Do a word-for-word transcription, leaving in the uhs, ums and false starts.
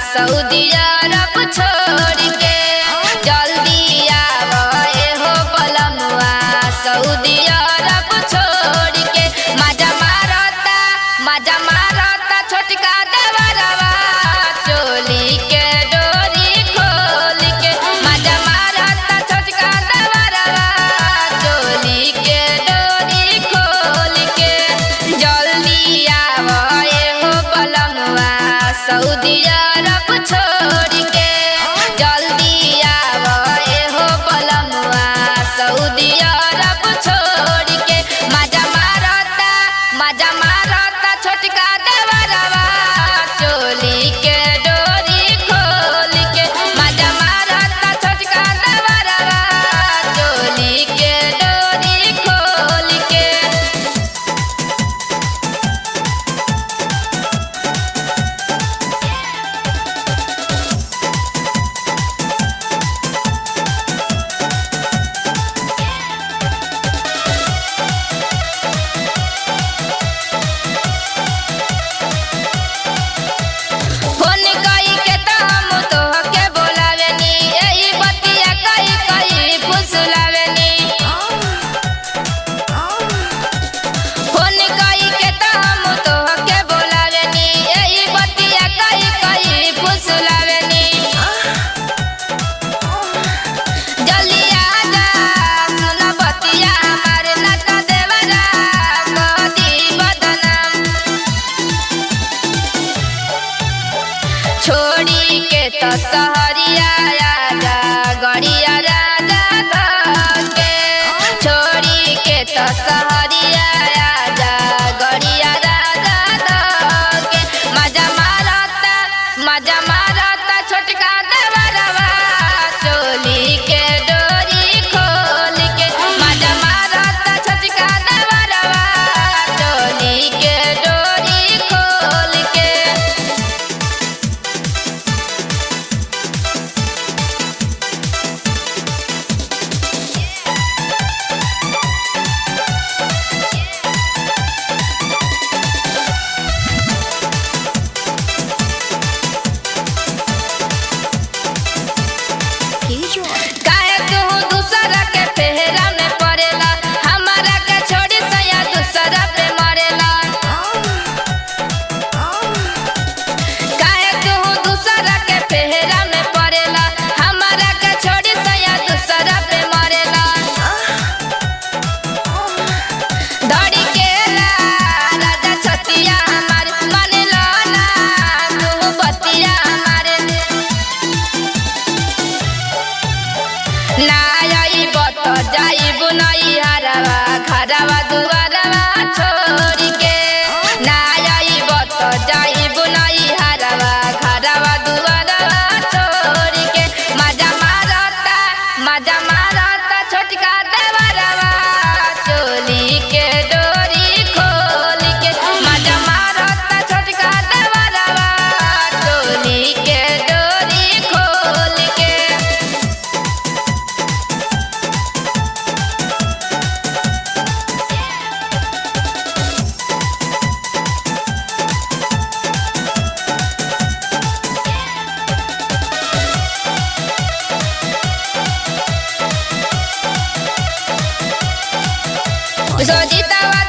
Saudi अरब छोड़ के जल्दी आवे हो बलमुआ सऊदी अरब छोड़ के मजा मारता मजा मारता छोटका देवरवा चोली के डोरी खोल के मजा मारता छोटका देवरवा चोली के डोरी खोल के जल्दी आवे हो बलमुआ सऊदी अरब छोड़ के जल्दी आवे हो बलमुआ सऊदी अरब छोड़ के मजा मारता मजा मारता छोटका देवरवा चोली के डोरी खोल के मजा मारता छोटका देवरवा चोली के डोरी खोल के। फोन कई के त हम तोहके बोलावेनी एही बतिया कई कई फुसलावेनी फोन कई के त हम तोहके बोलावेनी एही बतिया कई कई फुसलावेनी जल्दी आजा सुन बतिया हमार ना त देवरा कदी बदनाम छोड़ी के तो सहरिया आजा गड़िया राजा धके छोड़ी के तो सहरिया आजा गड़िया राजा धके मजा मारता मजा मारता छोटका देवरवा चोली के डोरी खोल के मजा मारता छोटका देवरवा चोली के डोरी खोल के। काहे तू दूसरा के फेरा में पड़ेला हमारा के छोड़ी सया दूसरा पे मरेला काहे तू दूसरा के फेरा में पड़ेला हमारा के छोड़ी सया दूसरा पे मरेला धड़ी के राजा छतिया हमार मानेला ना तू बतिया हमारे ना आइब त जाइब नहीं हरवा घरवा दुआरवा छोड़ के ना आइब त जाइब नहीं हरवा घरवा दुआरवा छोड़ के मजा मारता मजा मारता छोटका देवरवा चोली के डोरी खोल के मजा मारता छोटका देवरवा चोली के डोरी खोल के। सोजीता